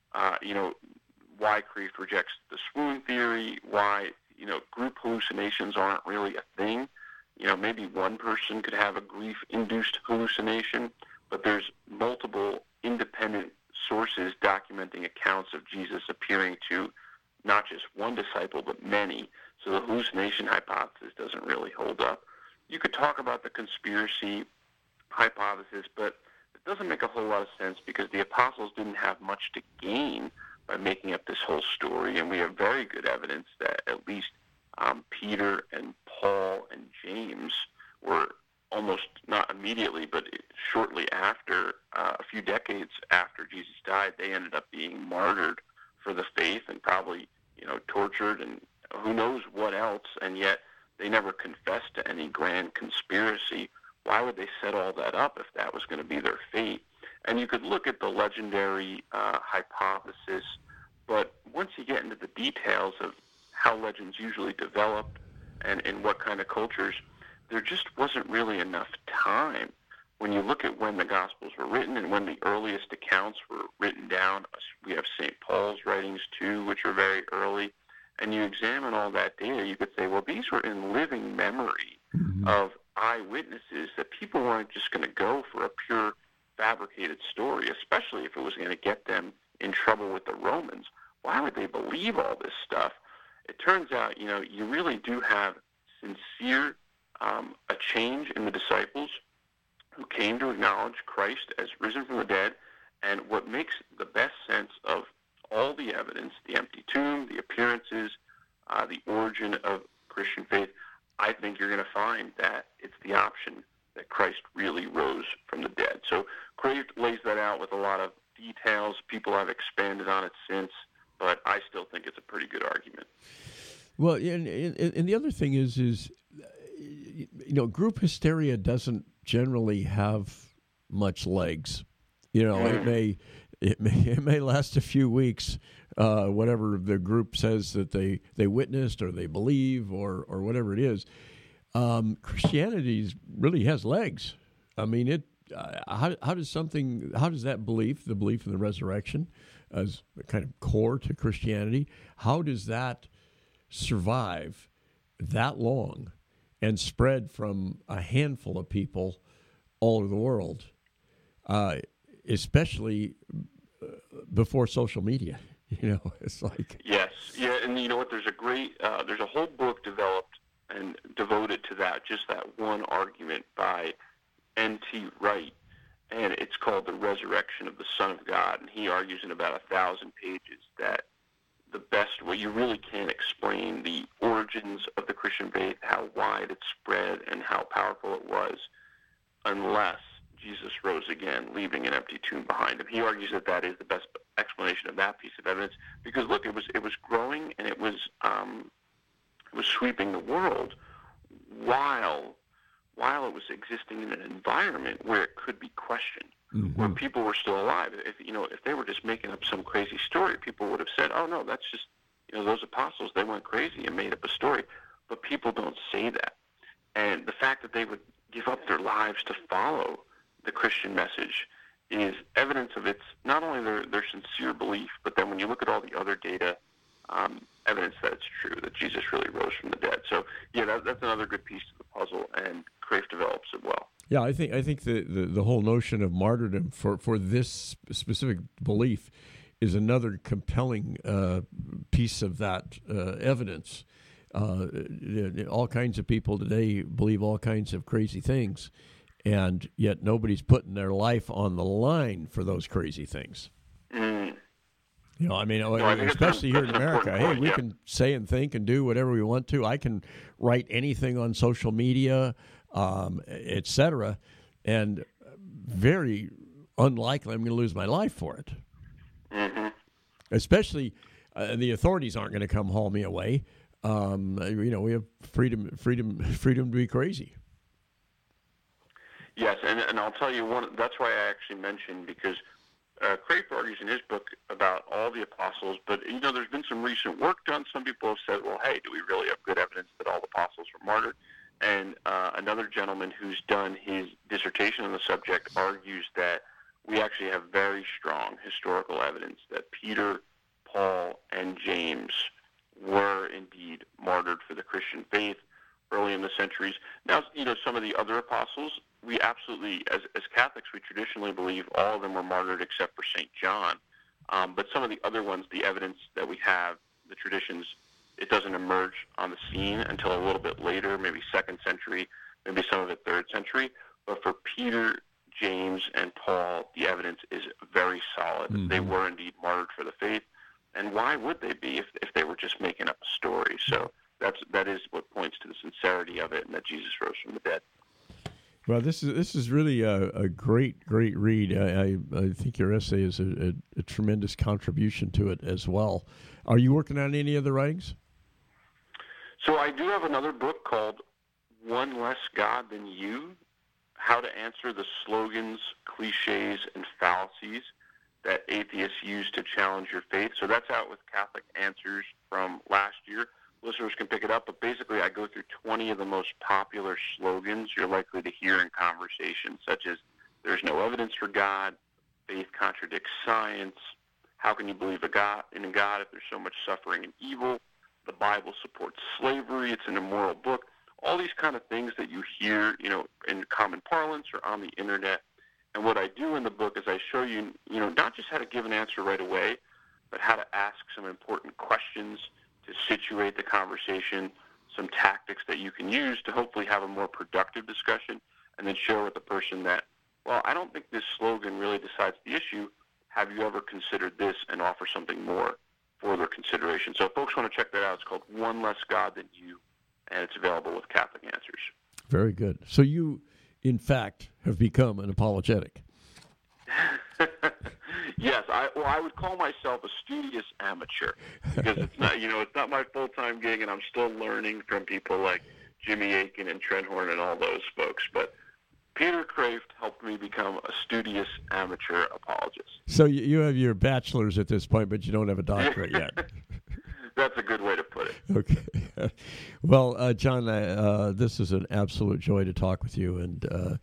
why Kreeft rejects the swoon theory, why, group hallucinations aren't really a thing. Maybe one person could have a grief-induced hallucination, but there's multiple independent sources documenting accounts of Jesus appearing to not just one disciple, but many. So the hallucination hypothesis doesn't really hold up. You could talk about the conspiracy hypothesis, but it doesn't make a whole lot of sense because the apostles didn't have much to gain by making up this whole story, and we have very good evidence that at least Peter and Paul and James were almost not immediately, but shortly after, a few decades after Jesus died, they ended up being martyred for the faith and probably, tortured and who knows what else, and yet they never confessed to any grand conspiracy. Why would they set all that up if that was going to be their fate? And you could look at the legendary hypothesis, but once you get into the details of how legends usually develop and in what kind of cultures, there just wasn't really enough time. When you look at when the Gospels were written and when the earliest accounts were written down, we have St. Paul's writings too, which are very early, and you examine all that data, you could say, well, these were in living memory of eyewitnesses, that people weren't just going to go for a pure fabricated story, especially if it was going to get them in trouble with the Romans. Why would they believe all this stuff? It turns out, you really do have sincere a change in the disciples who came to acknowledge Christ as risen from the dead. And what makes the best sense of all the evidence, the empty tomb, the appearances, the origin of Christian faith, I think you're going to find that it's the option that Christ really rose from the dead. So Kraft lays that out with a lot of details. People have expanded on it since, but I still think it's a pretty good argument. Well, and the other thing is group hysteria doesn't generally have much legs. It may last a few weeks, whatever the group says that they witnessed or they believe or whatever it is. Christianity really has legs. I mean, how does that belief, the belief in the resurrection, as a kind of core to Christianity, how does that survive that long and spread from a handful of people all over the world, especially before social media? It's like... Yes. Yeah, and you know what? There's a whole book developed and devoted to that, just that one argument by N.T. Wright, and it's called The Resurrection of the Son of God, and he argues in about 1,000 pages that the best way, you really can't explain the origins of the Christian faith, how wide it spread and how powerful it was, unless Jesus rose again, leaving an empty tomb behind him. He argues that that is the best explanation of that piece of evidence, because look, it was growing and it was sweeping the world while it was existing in an environment where it could be questioned, where people were still alive. If they were just making up some crazy story, people would have said, "Oh no, that's just those apostles, they went crazy and made up a story." But people don't say that. And the fact that they would give up their lives to follow the Christian message is evidence of its not only their sincere belief, but then when you look at all the other data, evidence that it's true, that Jesus really rose from the dead. So, yeah, that's another good piece to the puzzle, and Kreeft develops it well. Yeah, I think the whole notion of martyrdom for this specific belief is another compelling piece of that evidence. All kinds of people today believe all kinds of crazy things, and yet nobody's putting their life on the line for those crazy things. You know, I mean, especially here in America, hey, we can say and think and do whatever we want to. I can write anything on social media, et cetera, and very unlikely I'm going to lose my life for it. Mm-hmm. Especially, the authorities aren't going to come haul me away. You know, we have freedom to be crazy. Yes, and I'll tell you that's why I actually mentioned, because Kreeft argues in his book about all the apostles, but, you know, there's been some recent work done. Some people have said, well, hey, do we really have good evidence that all the apostles were martyred? And another gentleman who's done his dissertation on the subject argues that we actually have very strong historical evidence that Peter, Paul, and James were indeed martyred for the Christian faith early in the centuries. Now, you know, some of the other apostles, we absolutely, as Catholics, we traditionally believe all of them were martyred except for St. John. But some of the other ones, the evidence that we have, the traditions, it doesn't emerge on the scene until a little bit later, maybe 2nd century, maybe some of it 3rd century. But for Peter, James, and Paul, the evidence is very solid. Mm-hmm. They were indeed martyred for the faith. And why would they be if they were just making up a story? So that is what points to the sincerity of it, and that Jesus rose from the dead. Well, this is really a great read. I think your essay is a tremendous contribution to it as well. Are you working on any other writings? So I do have another book called One Less God Than You, How to Answer the Slogans, Cliches, and Fallacies that atheists use to challenge your faith. So that's out with Catholic Answers from last year. Listeners can pick it up, but basically I go through 20 of the most popular slogans you're likely to hear in conversation, such as there's no evidence for God, faith contradicts science, how can you believe in a God if there's so much suffering and evil, the Bible supports slavery, it's an immoral book, all these kind of things that you hear, you know, in common parlance or on the internet. And what I do in the book is I show you, you know, not just how to give an answer right away, but how to ask some important questions to situate the conversation, some tactics that you can use to hopefully have a more productive discussion, and then share with the person that, well, I don't think this slogan really decides the issue. Have you ever considered this, and offer something more for their consideration? So if folks want to check that out, it's called One Less God Than You, and it's available with Catholic Answers. Very good. So you, in fact, have become an apologetic. Yes, I would call myself a studious amateur, because it's not, you know, it's not my full-time gig, and I'm still learning from people like Jimmy Akin and Trent Horn and all those folks. But Peter Kreeft helped me become a studious amateur apologist. So you have your bachelor's at this point, but you don't have a doctorate yet. That's a good way to put it. Okay. Well, John, this is an absolute joy to talk with you, and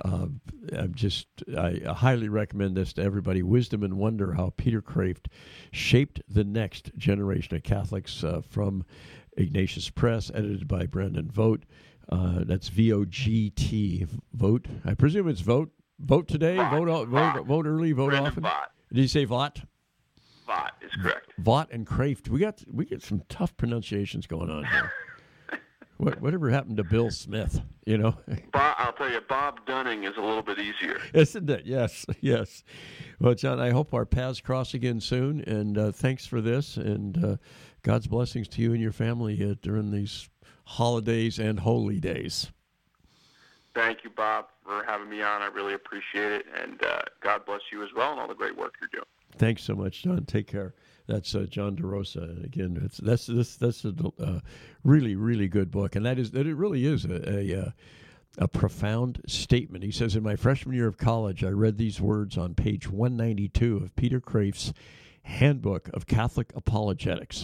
I highly recommend this to everybody. Wisdom and Wonder, How Peter Kreeft Shaped the Next Generation of Catholics, from Ignatius Press, edited by Brendan Vogt. That's VOGT, Vote. I presume it's Vote today, vote early, vote Brendan often. Vaught. Did you say Vaught? Vaught is correct. Vaught and Kreeft. We get some tough pronunciations going on here. Whatever happened to Bill Smith, you know? I'll tell you, Bob Dunning is a little bit easier. Isn't it? Yes. Well, John, I hope our paths cross again soon, and thanks for this, and God's blessings to you and your family during these holidays and holy days. Thank you, Bob, for having me on. I really appreciate it, and God bless you as well and all the great work you're doing. Thanks so much, John. Take care. That's John DeRosa. And again, that's a really, really good book, and it really is a profound statement. He says, in my freshman year of college, I read these words on page 192 of Peter Kreeft's Handbook of Catholic Apologetics.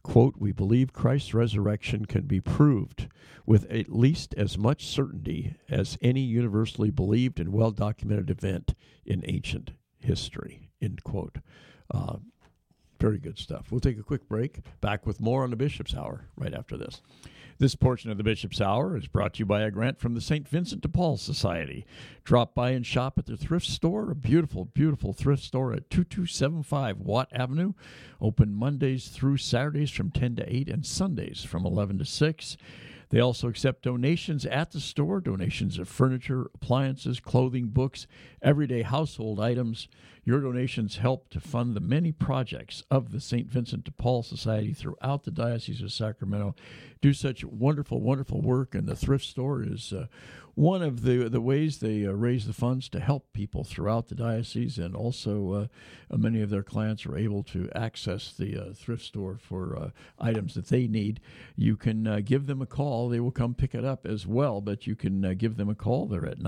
Quote, "We believe Christ's resurrection can be proved with at least as much certainty as any universally believed and well-documented event in ancient history," end quote. Very good stuff. We'll take a quick break. Back with more on the Bishop's Hour right after this. This portion of the Bishop's Hour is brought to you by a grant from the St. Vincent de Paul Society. Drop by and shop at their thrift store, a beautiful, beautiful thrift store at 2275 Watt Avenue. Open Mondays through Saturdays from 10 to 8 and Sundays from 11 to 6. They also accept donations at the store, donations of furniture, appliances, clothing, books, everyday household items. Your donations help to fund the many projects of the St. Vincent de Paul Society throughout the Diocese of Sacramento. Do such wonderful, wonderful work, and the thrift store is one of the ways they raise the funds to help people throughout the diocese, and also many of their clients are able to access the thrift store for items that they need. You can give them a call. They will come pick it up as well, but you can give them a call. They're at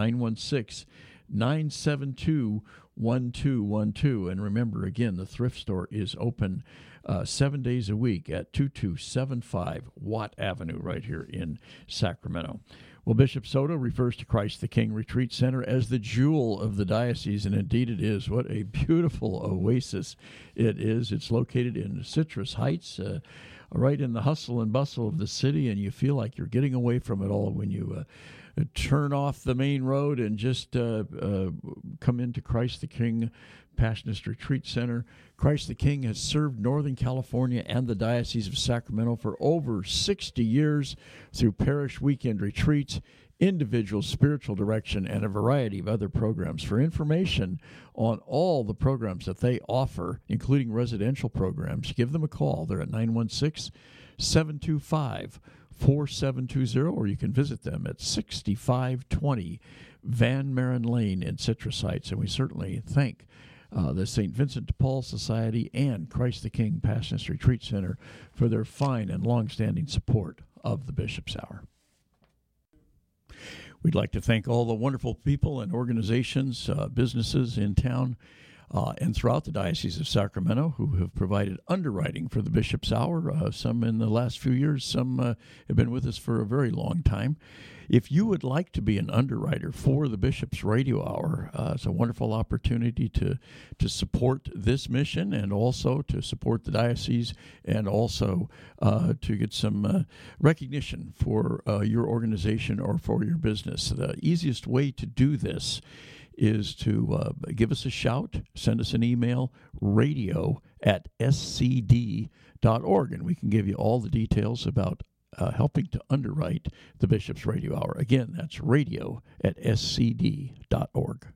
916-972-1212. And remember, again, the thrift store is open 7 days a week at 2275 Watt Avenue right here in Sacramento. Well, Bishop Soto refers to Christ the King Retreat Center as the jewel of the diocese, and indeed it is. What a beautiful oasis it is. It's located in Citrus Heights, right in the hustle and bustle of the city, and you feel like you're getting away from it all when you turn off the main road and just come into Christ the King Passionist Retreat Center. Christ the King has served Northern California and the Diocese of Sacramento for over 60 years through parish weekend retreats, individual spiritual direction, and a variety of other programs. For information on all the programs that they offer, including residential programs, give them a call. They're at 916-725-4720, or you can visit them at 6520 Van Maren Lane in Citrus Heights. And we certainly thank the St. Vincent de Paul Society and Christ the King Passionist Retreat Center for their fine and long-standing support of the Bishop's Hour. We'd like to thank all the wonderful people and organizations, businesses in town and throughout the Diocese of Sacramento who have provided underwriting for the Bishop's Hour, some in the last few years, some have been with us for a very long time. If you would like to be an underwriter for the Bishop's Radio Hour, it's a wonderful opportunity to support this mission and also to support the diocese, and also to get some recognition for your organization or for your business. The easiest way to do this is to give us a shout, send us an email, radio@scd.org, and we can give you all the details about helping to underwrite the Bishop's Radio Hour. Again, that's radio@scd.org.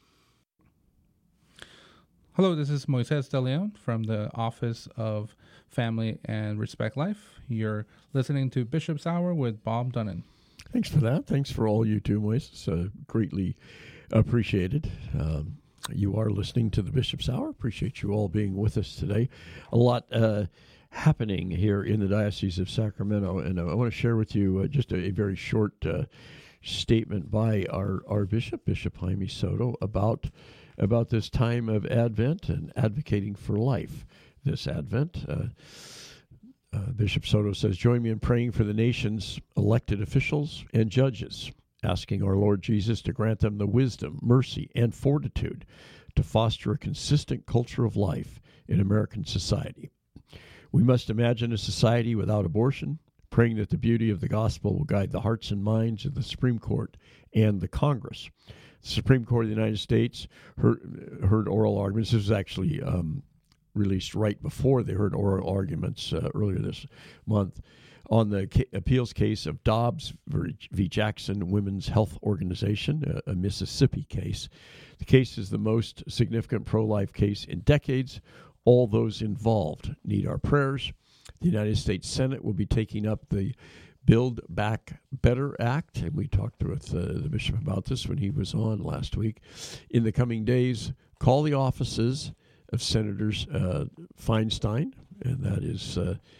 Hello, this is Moises De Leon from the Office of Family and Respect Life. You're listening to Bishop's Hour with Bob Dunnan. Thanks for that. Thanks for all you do, Moises. Greatly appreciated. You are listening to the Bishop's Hour. Appreciate you all being with us today. A lot happening here in the Diocese of Sacramento, and I want to share with you just a very short statement by our bishop, Bishop Jaime Soto, about this time of Advent and advocating for life this Advent. Bishop Soto says, "Join me in praying for the nation's elected officials and judges, asking our Lord Jesus to grant them the wisdom, mercy, and fortitude to foster a consistent culture of life in American society. We must imagine a society without abortion, praying that the beauty of the gospel will guide the hearts and minds of the Supreme Court and the Congress." The Supreme Court of the United States heard oral arguments. This was actually released right before they heard oral arguments earlier this month on the appeals case of Dobbs v. Jackson Women's Health Organization, a Mississippi case. The case is the most significant pro-life case in decades. All those involved need our prayers. The United States Senate will be taking up the Build Back Better Act, and we talked with the bishop about this when he was on last week. In the coming days, call the offices of Senators Feinstein, and that is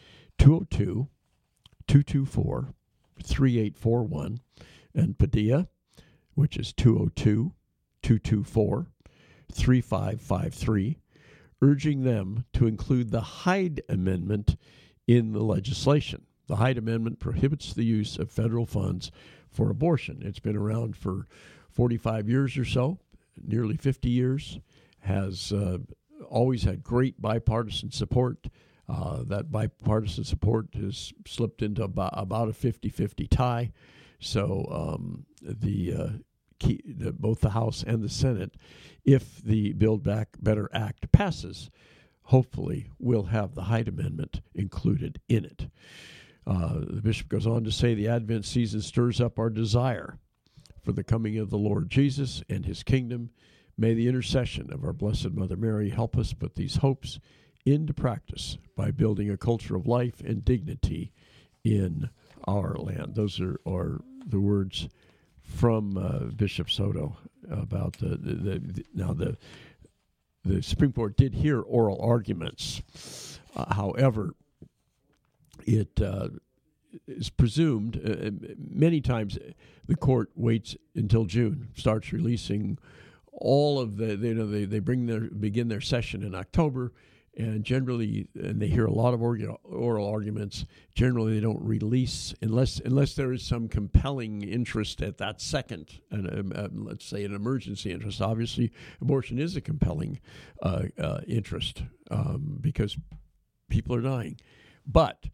202-224-3841, and Padilla, which is 202-224-3553, urging them to include the Hyde Amendment in the legislation. The Hyde Amendment prohibits the use of federal funds for abortion. It's been around for 45 years or so, nearly 50 years, has always had great bipartisan support. That bipartisan support has slipped into about a 50-50 tie. So both the House and the Senate, if the Build Back Better Act passes, hopefully will have the Hyde Amendment included in it. The bishop goes on to say the Advent season stirs up our desire for the coming of the Lord Jesus and his kingdom. May the intercession of our Blessed Mother Mary help us put these hopes into practice by building a culture of life and dignity in our land. Those are the words from Bishop Soto about the Supreme Court did hear oral arguments. However, it is presumed many times the court waits until June, starts releasing all of they begin their session in October, and generally, and they hear a lot of oral arguments. Generally, they don't release unless there is some compelling interest at that second, and let's say an emergency interest. Obviously, abortion is a compelling interest because people are dying, but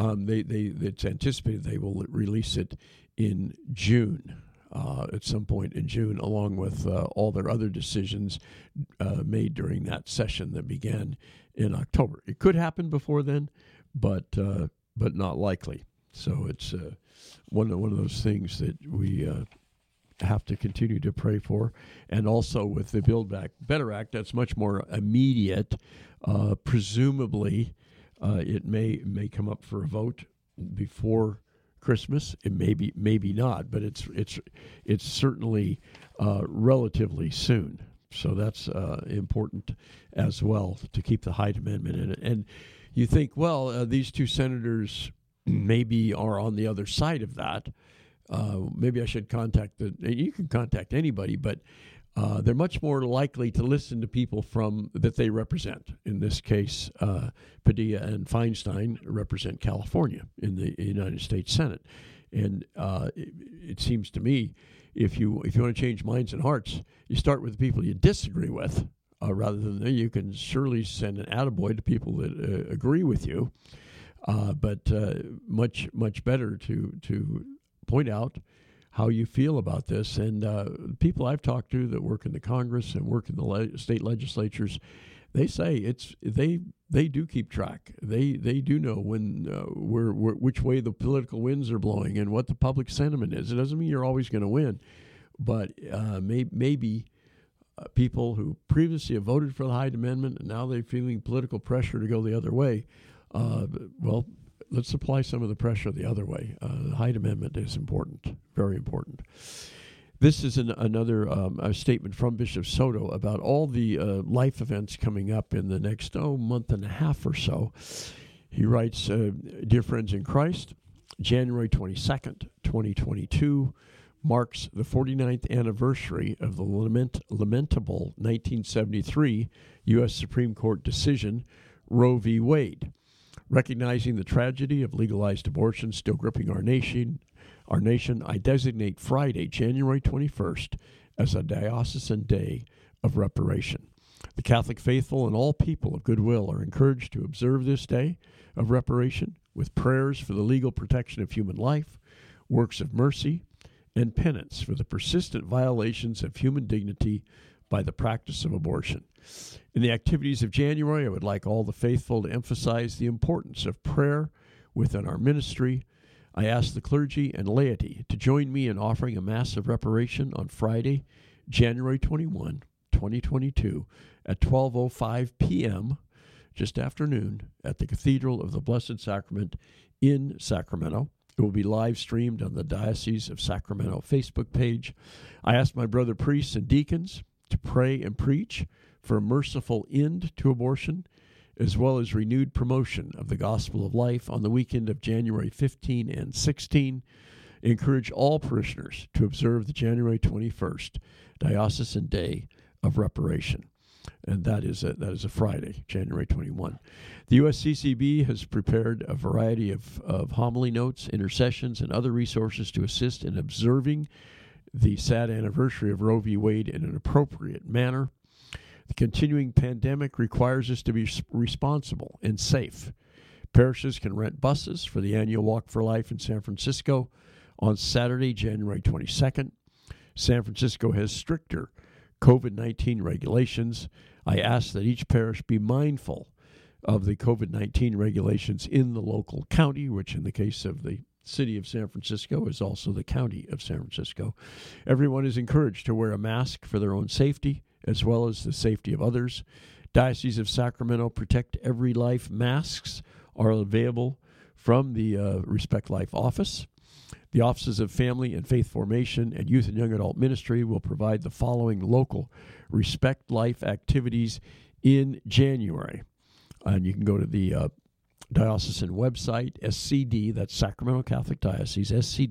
it's anticipated they will release it in June. At some point in June, along with all their other decisions made during that session that began in October. It could happen before then, but not likely. So it's one of those things that we have to continue to pray for. And also with the Build Back Better Act, that's much more immediate. Presumably, it may come up for a vote before Christmas. It maybe not, but it's certainly relatively soon. So that's important as well to keep the Hyde Amendment in it. And you think, well, these two senators maybe are on the other side of that. Maybe I should you can contact anybody, but they're much more likely to listen to people that they represent. In this case, Padilla and Feinstein represent California in the United States Senate. And it seems to me, if you want to change minds and hearts, you start with the people you disagree with, rather than you can surely send an attaboy to people that agree with you. But much better to point out how you feel about this. And people I've talked to that work in the Congress and work in the state legislatures, they say they do keep track. They do know when which way the political winds are blowing and what the public sentiment is. It doesn't mean you're always going to win, but maybe people who previously have voted for the Hyde Amendment and now they're feeling political pressure to go the other way. Well, let's apply some of the pressure the other way. The Hyde Amendment is important, very important. This is another statement from Bishop Soto about all the life events coming up in the next month and a half or so. He writes, Dear friends in Christ, January 22nd, 2022 marks the 49th anniversary of the lamentable 1973 U.S. Supreme Court decision, Roe v. Wade. Recognizing the tragedy of legalized abortion still gripping our nation, I designate Friday, January 21st, as a diocesan day of reparation. The Catholic faithful and all people of goodwill are encouraged to observe this day of reparation with prayers for the legal protection of human life, works of mercy, and penance for the persistent violations of human dignity by the practice of abortion. In the activities of January, I would like all the faithful to emphasize the importance of prayer within our ministry. I ask the clergy and laity to join me in offering a Mass of Reparation on Friday, January 21, 2022, at 12:05 p.m., just after noon, at the Cathedral of the Blessed Sacrament in Sacramento. It will be live streamed on the Diocese of Sacramento Facebook page. I ask my brother priests and deacons to pray and preach for a merciful end to abortion, as well as renewed promotion of the gospel of life on the weekend of January 15 and 16. Encourage all parishioners to observe the January 21st Diocesan Day of Reparation. and that is a Friday, January 21. The USCCB has prepared a variety of homily notes, intercessions, and other resources to assist in observing the sad anniversary of Roe v. Wade in an appropriate manner. The continuing pandemic requires us to be responsible and safe. Parishes can rent buses for the annual Walk for Life in San Francisco on Saturday, January 22nd. San Francisco has stricter COVID-19 regulations. I ask that each parish be mindful of the COVID-19 regulations in the local county, which in the case of the city of San Francisco is also the county of San Francisco. Everyone is encouraged to wear a mask for their own safety as well as the safety of others. Diocese of Sacramento Protect Every Life masks are available from the Respect Life office. The Offices of Family and Faith Formation and Youth and Young Adult Ministry will provide the following local Respect Life activities in January. And you can go to the diocesan website, SCD, that's Sacramento Catholic Diocese,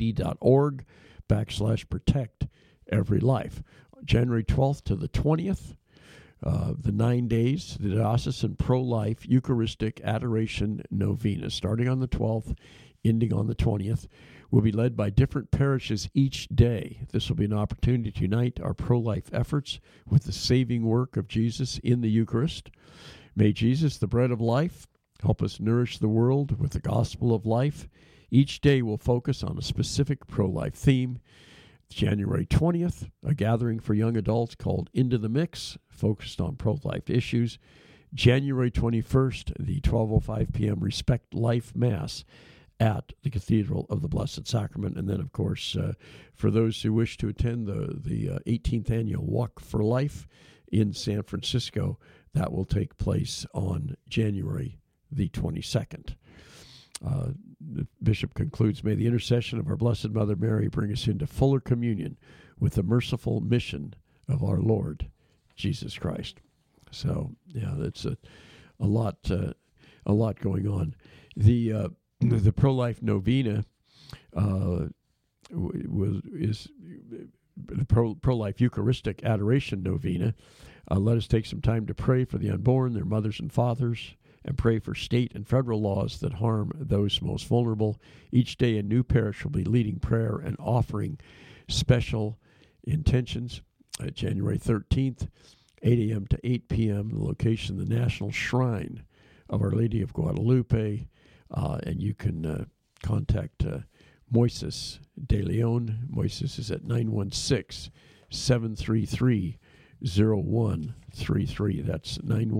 scd.org/protect every life. January 12th to the 20th, the 9 days, the Diocesan Pro-Life Eucharistic Adoration Novena, starting on the 12th, ending on the 20th, will be led by different parishes each day. This will be an opportunity to unite our pro-life efforts with the saving work of Jesus in the Eucharist. May Jesus, the bread of life, help us nourish the world with the gospel of life. Each day will focus on a specific pro-life theme. January 20th, a gathering for young adults called Into the Mix, focused on pro-life issues. January 21st, the 12:05 p.m. Respect Life Mass at the Cathedral of the Blessed Sacrament. And then, of course, for those who wish to attend the 18th Annual Walk for Life in San Francisco, that will take place on January the 22nd. The bishop concludes, may the intercession of our Blessed Mother Mary bring us into fuller communion with the merciful mission of our Lord Jesus Christ. So, yeah, that's a lot going on. The pro-life novena is the pro-life Eucharistic Adoration Novena. Let us take some time to pray for the unborn, their mothers and fathers, and pray for state and federal laws that harm those most vulnerable. Each day a new parish will be leading prayer and offering special intentions. January 13th, 8 a.m. to 8 p.m., the location, the National Shrine of Our Lady of Guadalupe, and you can contact Moises de Leon. Moises is at 916-733-0133. That's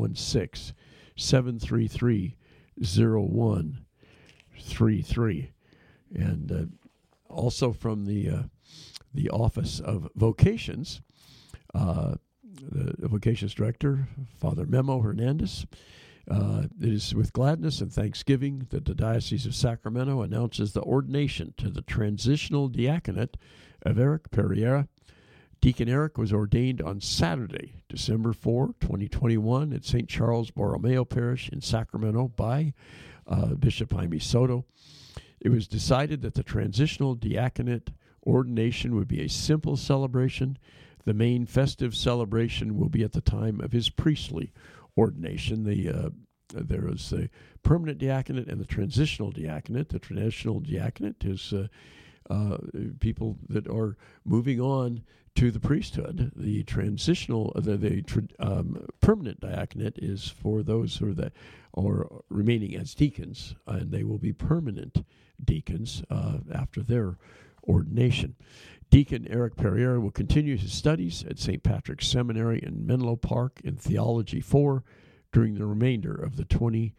916-733-0133. And also from the Office of Vocations, the Vocations Director, Father Memo Hernandez. It is with gladness and thanksgiving that the Diocese of Sacramento announces the ordination to the transitional diaconate of Eric Pereira. Deacon Eric was ordained on Saturday, December 4, 2021, at St. Charles Borromeo Parish in Sacramento by Bishop Jaime Soto. It was decided that the transitional diaconate ordination would be a simple celebration. The main festive celebration will be at the time of his priestly ordination. There is a permanent diaconate and the transitional diaconate. The transitional diaconate is people that are moving on to the priesthood. The permanent diaconate is for those who are remaining as deacons, and they will be permanent deacons after their ordination. Deacon Eric Pereira will continue his studies at St. Patrick's Seminary in Menlo Park in Theology 4 during the remainder of the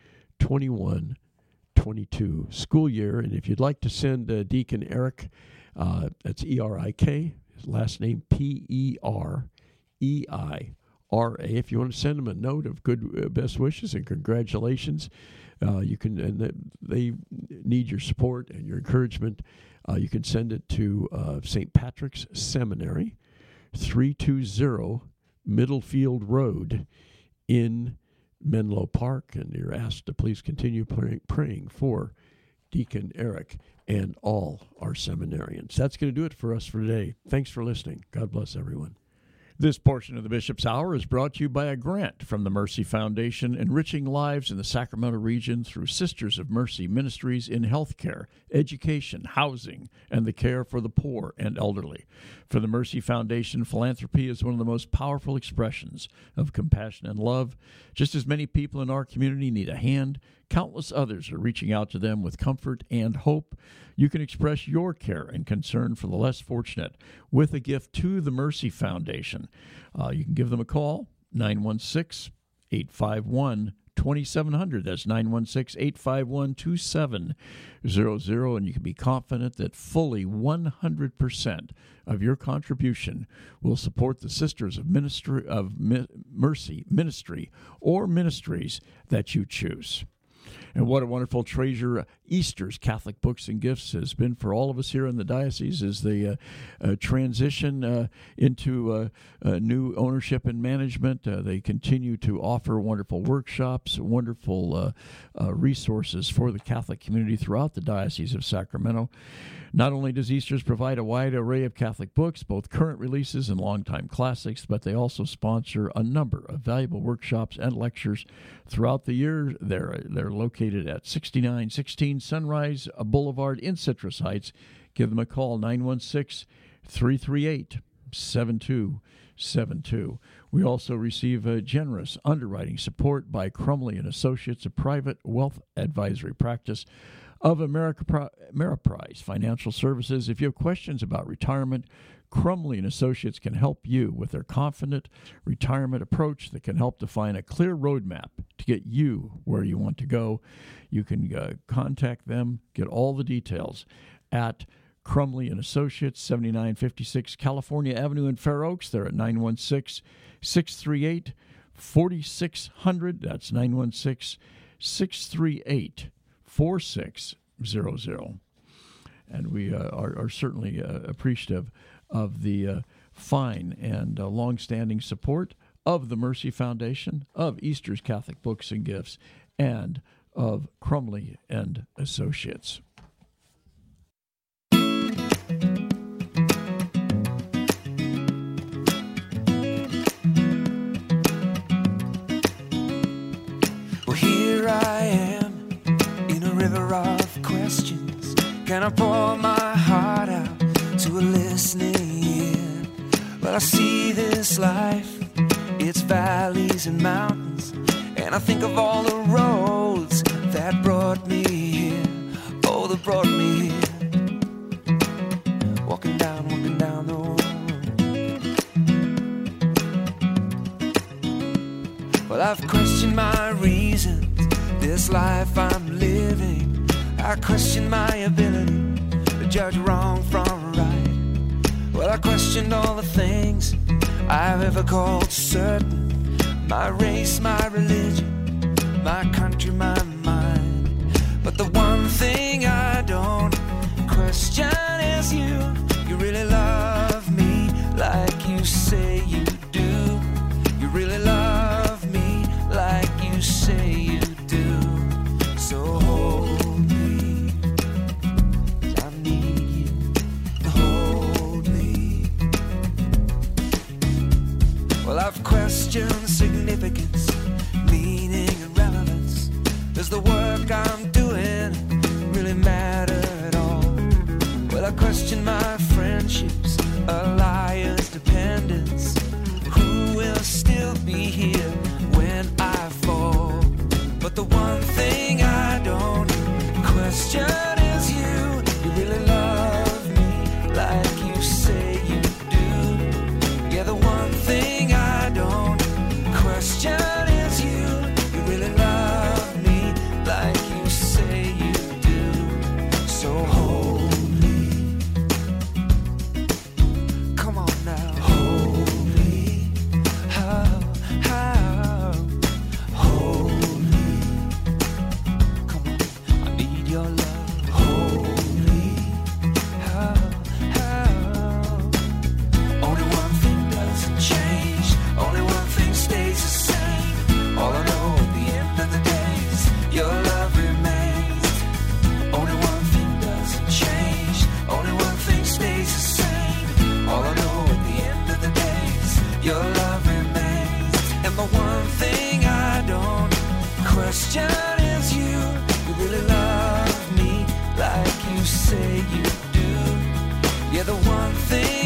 2021-22 school year. And if you'd like to send Deacon Eric, that's E-R-I-K, his last name P-E-R-E-I-R-A. If you want to send him a note of good best wishes and congratulations, you can, and they need your support and your encouragement. You can send it to St. Patrick's Seminary, 320 Middlefield Road in Menlo Park. And you're asked to please continue praying for Deacon Eric and all our seminarians. That's going to do it for us for today. Thanks for listening. God bless everyone. This portion of the Bishop's Hour is brought to you by a grant from the Mercy Foundation, enriching lives in the Sacramento region through Sisters of Mercy ministries in healthcare, education, housing, and the care for the poor and elderly. For the Mercy Foundation, philanthropy is one of the most powerful expressions of compassion and love. Just as many people in our community need a hand, countless others are reaching out to them with comfort and hope. You can express your care and concern for the less fortunate with a gift to the Mercy Foundation. You can give them a call, 916-851-2700. That's 916-851-2700. And you can be confident that fully 100% of your contribution will support the Sisters of Mercy Ministry or ministries that you choose. And what a wonderful treasure Easter's Catholic Books and Gifts has been for all of us here in the diocese as they transition into new ownership and management. They continue to offer wonderful workshops, wonderful resources for the Catholic community throughout the Diocese of Sacramento. Not only does Easter's provide a wide array of Catholic books, both current releases and longtime classics, but they also sponsor a number of valuable workshops and lectures throughout the year. They're located at 6916 Sunrise Boulevard in Citrus Heights. Give them a call, 916-338-7272. We also receive generous underwriting support by Crumley & Associates, a private wealth advisory practice of Ameriprise Financial Services. If you have questions about retirement, Crumley & Associates can help you with their confident retirement approach that can help define a clear roadmap to get you where you want to go. You can contact them, get all the details at Crumley & Associates, 7956 California Avenue in Fair Oaks. They're at 916-638-4600. That's 916-638-4600. And we are certainly appreciative of the fine and long-standing support of the Mercy Foundation, of Easter's Catholic Books and Gifts, and of Crumley and Associates. Well, here I am in a river of questions. Can I pour my heart out to a listening ear? Well, I see this life, its valleys and mountains, and I think of all the roads that brought me here. Oh, that brought me here. Walking down the road. Well, I've questioned my reasons, this life I'm living. I question my ability to judge wrong from right. Well, I questioned all the things I've ever called certain. My race, my religion, my country, my mind. But the one thing I don't question is you. You really love me like you say you do. You really love me like you say you do. So hold me, 'cause I need you to hold me. Well, I've questioned significance, meaning and relevance. Does the work I'm doing really matter at all? Well, I question my friendships, alliance, dependence. Who will still be here when I fall? But the one thing I don't question is you. You really love me like you say you do. Yeah, the one thing I don't question is you. You really love me like you say you do. So hold me, your love remains. And the one thing I don't question is you really love me like you say you do. Yeah, the one thing